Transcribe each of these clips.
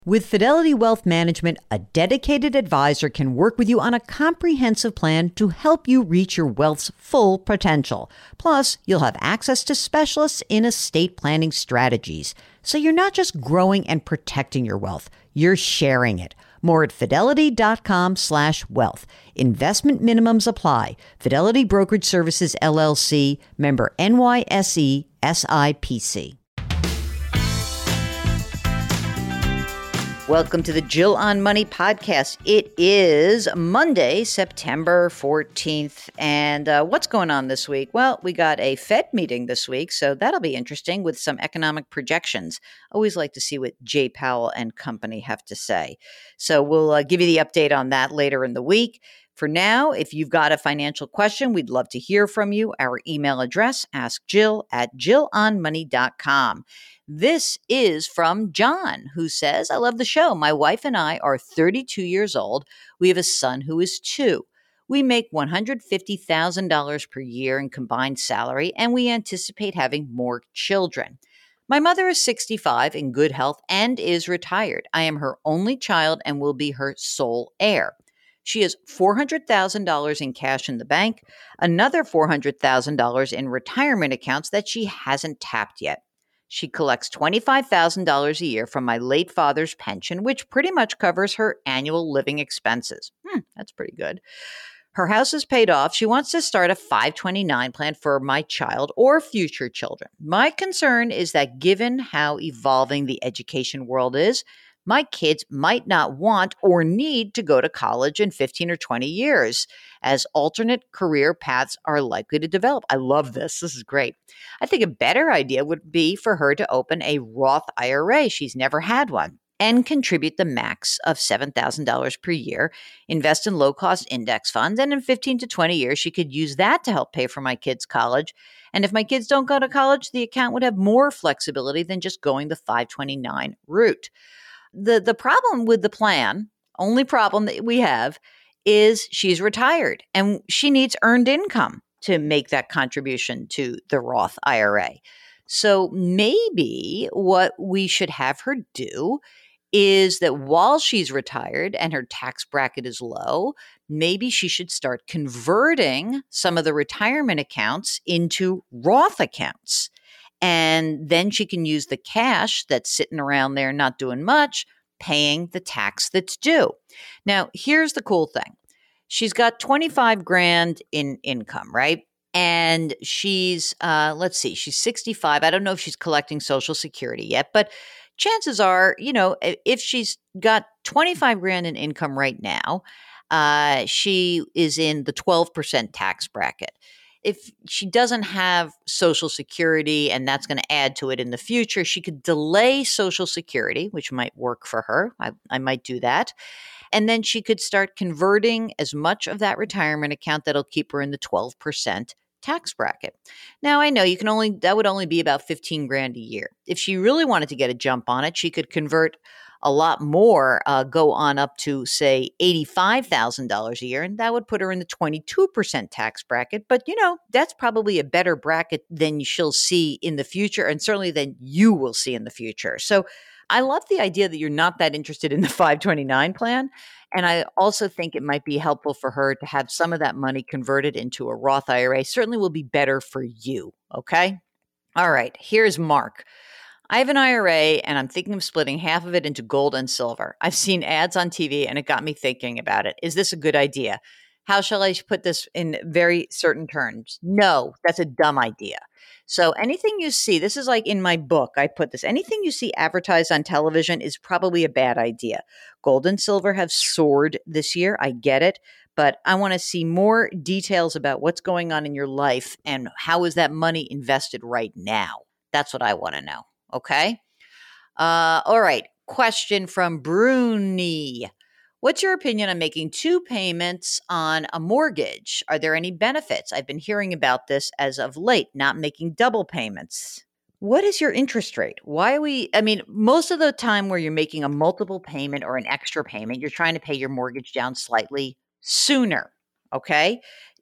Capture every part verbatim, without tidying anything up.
With Fidelity Wealth Management, a dedicated advisor can work with you on a comprehensive plan to help you reach your wealth's full potential. Plus, you'll have access to specialists in estate planning strategies. So you're not just growing and protecting your wealth, you're sharing it. More at fidelity.com slash wealth. Investment minimums apply. Fidelity Brokerage Services, L L C, member N Y S E, S I P C. Welcome to the Jill on Money podcast. It is Monday, September fourteenth. And uh, what's going on this week? Well, we got a Fed meeting this week, so that'll be interesting with some economic projections. Always like to see what Jay Powell and company have to say. So we'll uh, give you the update on that later in the week. For now, if you've got a financial question, we'd love to hear from you. Our email address, askjill at jill on money dot com. This is from John, who says, I love the show. My wife and I are thirty-two years old. We have a son who is two. We make one hundred fifty thousand dollars per year in combined salary, and we anticipate having more children. My mother is sixty-five, in good health, and is retired. I am her only child and will be her sole heir. She has four hundred thousand dollars in cash in the bank, another four hundred thousand dollars in retirement accounts that she hasn't tapped yet. She collects twenty-five thousand dollars a year from my late father's pension, which pretty much covers her annual living expenses. Hmm, that's pretty good. Her house is paid off. She wants to start a five twenty-nine plan for my child or future children. My concern is that given how evolving the education world is, my kids might not want or need to go to college in fifteen or twenty years, as alternate career paths are likely to develop. I love this. This is great. I think a better idea would be for her to open a Roth I R A. She's never had one. And contribute the max of seven thousand dollars per year, invest in low-cost index funds, and in fifteen to twenty years, she could use that to help pay for my kids' college. And if my kids don't go to college, the account would have more flexibility than just going the five twenty-nine route. The the problem with the plan, only problem that we have, is she's retired and she needs earned income to make that contribution to the Roth I R A. So maybe what we should have her do is that while she's retired and her tax bracket is low, maybe she should start converting some of the retirement accounts into Roth accounts. And then she can use the cash that's sitting around there not doing much, paying the tax that's due. Now, here's the cool thing. She's got twenty-five grand in income, right? And she's, uh, let's see, she's sixty-five. I don't know if she's collecting Social Security yet, but chances are, you know, if she's got twenty-five grand in income right now, uh, she is in the twelve percent tax bracket. If she doesn't have Social Security and that's going to add to it in the future, she could delay Social Security, which might work for her. I, I might do that. And then she could start converting as much of that retirement account that'll keep her in the twelve percent tax bracket. Now, I know you can only, that would only be about fifteen grand a year. If she really wanted to get a jump on it, she could convert a lot more, uh, go on up to, say, eighty-five thousand dollars a year, and that would put her in the twenty-two percent tax bracket. But, you know, that's probably a better bracket than she'll see in the future, and certainly than you will see in the future. So I love the idea that you're not that interested in the five twenty-nine plan. And I also think it might be helpful for her to have some of that money converted into a Roth I R A. Certainly will be better for you. Okay. All right. Here's Mark. I have an I R A and I'm thinking of splitting half of it into gold and silver. I've seen ads on T V and it got me thinking about it. Is this a good idea? How shall I put this in very certain terms? No, that's a dumb idea. So anything you see, this is like in my book, I put this, anything you see advertised on television is probably a bad idea. Gold and silver have soared this year. I get it. But I want to see more details about what's going on in your life and how is that money invested right now? That's what I want to know. Okay. Uh, all right. Question from Bruni. What's your opinion on making two payments on a mortgage? Are there any benefits? I've been hearing about this as of late, not making double payments. What is your interest rate? Why are we, I mean, most of the time where you're making a multiple payment or an extra payment, you're trying to pay your mortgage down slightly sooner. Okay.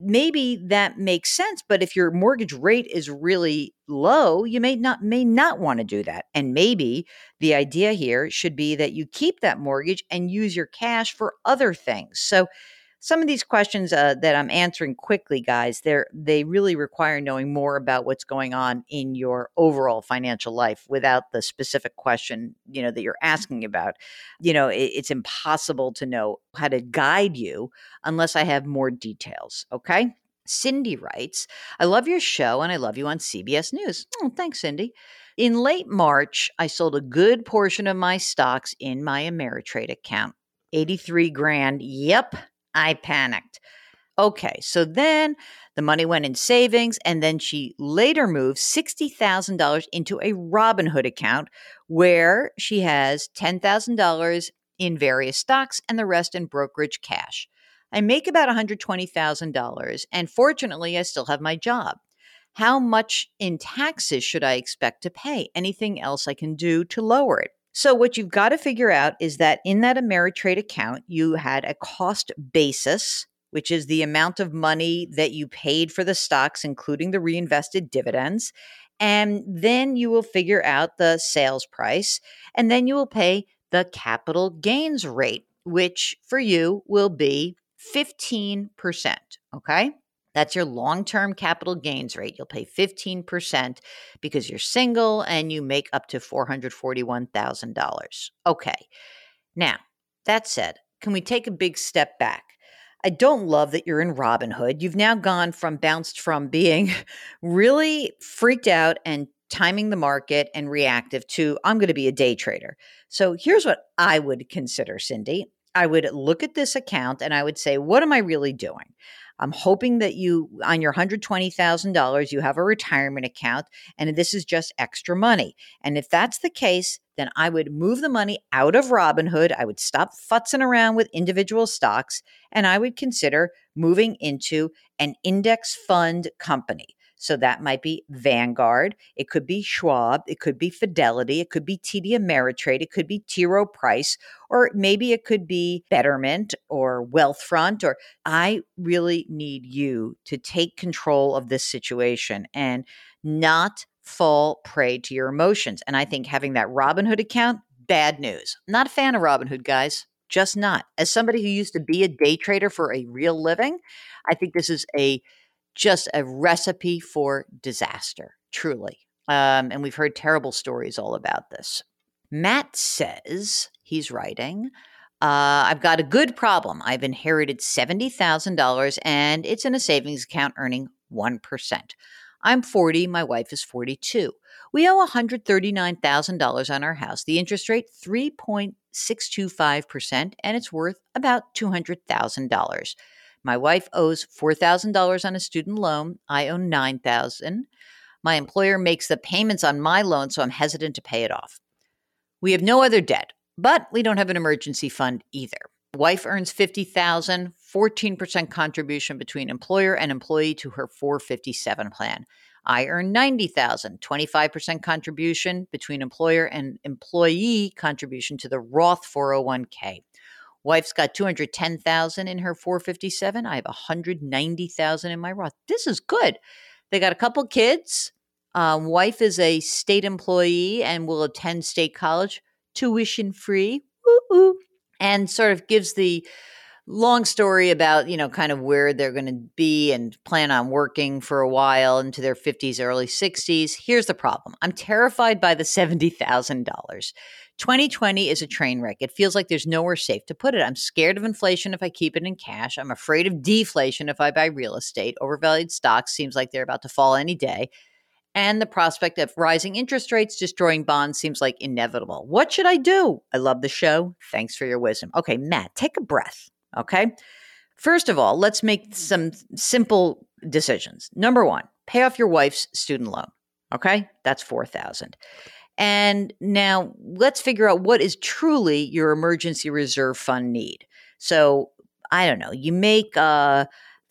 maybe that makes sense, but if your mortgage rate is really low, you may not may not want to do that. And maybe the idea here should be that you keep that mortgage and use your cash for other things. So some of these questions uh, that I'm answering quickly, guys, they're they really require knowing more about what's going on in your overall financial life without the specific question, you know, that you're asking about. You know, it, it's impossible to know how to guide you unless I have more details. Okay. Cindy writes, I love your show and I love you on C B S News. Oh, thanks, Cindy. In late March, I sold a good portion of my stocks in my Ameritrade account. eighty-three grand. Yep. I panicked. Okay, so then the money went in savings, and then she later moved sixty thousand dollars into a Robinhood account where she has ten thousand dollars in various stocks and the rest in brokerage cash. I make about one hundred twenty thousand dollars, and fortunately, I still have my job. How much in taxes should I expect to pay? Anything else I can do to lower it? So what you've got to figure out is that in that Ameritrade account, you had a cost basis, which is the amount of money that you paid for the stocks, including the reinvested dividends. And then you will figure out the sales price, and then you will pay the capital gains rate, which for you will be fifteen percent. Okay. That's your long-term capital gains rate. You'll pay fifteen percent because you're single and you make up to four hundred forty-one thousand dollars. Okay. Now, that said, can we take a big step back? I don't love that you're in Robinhood. You've now gone from bounced from being really freaked out and timing the market and reactive to I'm going to be a day trader. So here's what I would consider, Cindy. I would look at this account and I would say, what am I really doing? I'm hoping that you, on your one hundred twenty thousand dollars, you have a retirement account and this is just extra money. And if that's the case, then I would move the money out of Robinhood. I would stop futzing around with individual stocks and I would consider moving into an index fund company. So that might be Vanguard. It could be Schwab. It could be Fidelity. It could be T D Ameritrade. It could be T. Rowe Price, or maybe it could be Betterment or Wealthfront. Or I really need you to take control of this situation and not fall prey to your emotions. And I think having that Robinhood account, bad news. I'm not a fan of Robinhood, guys. Just not. As somebody who used to be a day trader for a real living, I think this is a just a recipe for disaster, truly. Um, and we've heard terrible stories all about this. Matt says, he's writing, uh, I've got a good problem. I've inherited seventy thousand dollars and it's in a savings account earning one percent. I'm forty. My wife is forty-two. We owe one hundred thirty-nine thousand dollars on our house. The interest rate, three point six two five percent, and it's worth about two hundred thousand dollars. My wife owes four thousand dollars on a student loan. I owe nine thousand dollars. My employer makes the payments on my loan, so I'm hesitant to pay it off. We have no other debt, but we don't have an emergency fund either. Wife earns fifty thousand dollars, fourteen percent contribution between employer and employee to her four fifty-seven plan. I earn ninety thousand dollars, twenty-five percent contribution between employer and employee contribution to the Roth four oh one k. Wife's got two hundred ten thousand dollars in her four fifty-seven. I have one hundred ninety thousand dollars in my Roth. This is good. They got a couple kids. Um, wife is a state employee and will attend state college, tuition free. Woo-hoo. And sort of gives the long story about, you know, kind of where they're going to be and plan on working for a while into their fifties, early sixties. Here's the problem. I'm terrified by the seventy thousand dollars. twenty twenty is a train wreck. It feels like there's nowhere safe to put it. I'm scared of inflation if I keep it in cash. I'm afraid of deflation if I buy real estate. Overvalued stocks seems like they're about to fall any day. And the prospect of rising interest rates destroying bonds seems like inevitable. What should I do? I love the show. Thanks for your wisdom. Okay, Matt, take a breath. Okay. First of all, let's make some simple decisions. Number one, pay off your wife's student loan. Okay. That's four thousand dollars. And now let's figure out what is truly your emergency reserve fund need. So I don't know, you make uh,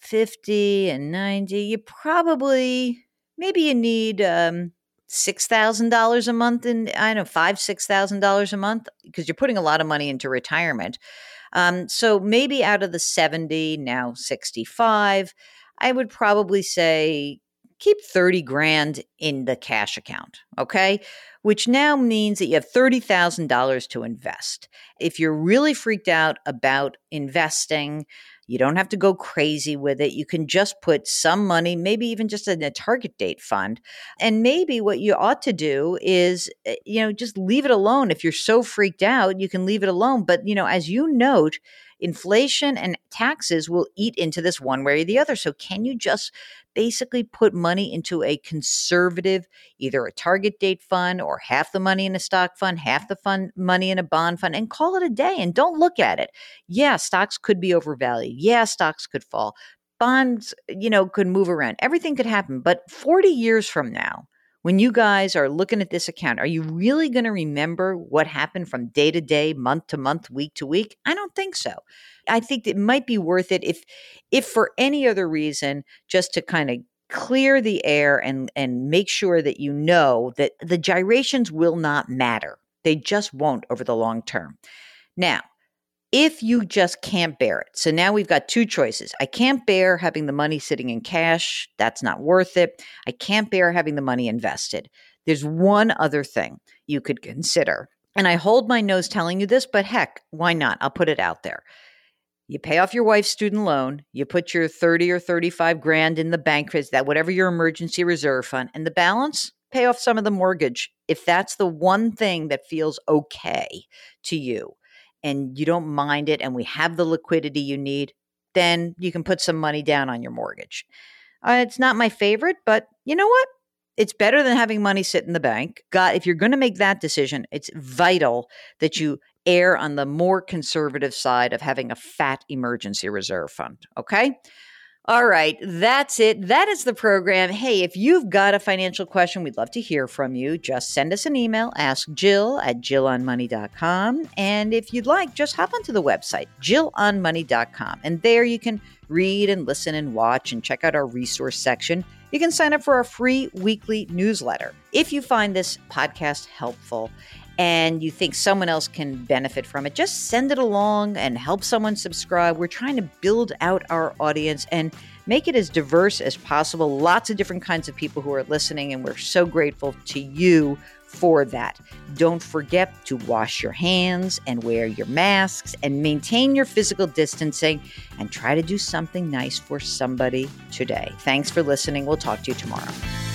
fifty and ninety, you probably, maybe you need um, six thousand dollars a month in, I don't know, five, six thousand dollars a month because you're putting a lot of money into retirement. Um, so maybe out of the seventy, now sixty-five, I would probably say keep thirty grand in the cash account, okay? Which now means that you have thirty thousand dollars to invest. If you're really freaked out about investing, you don't have to go crazy with it. You can just put some money, maybe even just in a target date fund. And maybe what you ought to do is, eh, you know, just leave it alone. If you're so freaked out, you can leave it alone. But, you know, as you note, inflation and taxes will eat into this one way or the other. So can you just basically put money into a conservative, either a target date fund or half the money in a stock fund, half the fund money in a bond fund, and call it a day and don't look at it. Yeah, stocks could be overvalued. Yeah, stocks could fall. Bonds, you know, could move around. Everything could happen. But forty years from now, when you guys are looking at this account, are you really going to remember what happened from day to day, month to month, week to week? I don't think so. I think it might be worth it if if for any other reason, just to kind of clear the air and and make sure that you know that the gyrations will not matter. They just won't over the long term. Now, if you just can't bear it. So now we've got two choices. I can't bear having the money sitting in cash. That's not worth it. I can't bear having the money invested. There's one other thing you could consider. And I hold my nose telling you this, but heck, why not? I'll put it out there. You pay off your wife's student loan, you put your thirty or thirty-five grand in the bank, that whatever your emergency reserve fund, and the balance, pay off some of the mortgage. If that's the one thing that feels okay to you, and you don't mind it, and we have the liquidity you need, then you can put some money down on your mortgage. Uh, it's not my favorite, but you know what? It's better than having money sit in the bank. God, if you're going to make that decision, it's vital that you err on the more conservative side of having a fat emergency reserve fund. Okay? All right, that's it. That is the program. Hey, if you've got a financial question, we'd love to hear from you. Just send us an email, ask Jill at jill on money dot com. And if you'd like, just hop onto the website, jill on money dot com. And there you can read and listen and watch and check out our resource section. You can sign up for our free weekly newsletter. If you find this podcast helpful and you think someone else can benefit from it, just send it along and help someone subscribe. We're trying to build out our audience and make it as diverse as possible. Lots of different kinds of people who are listening, and we're so grateful to you for that. Don't forget to wash your hands and wear your masks and maintain your physical distancing and try to do something nice for somebody today. Thanks for listening. We'll talk to you tomorrow.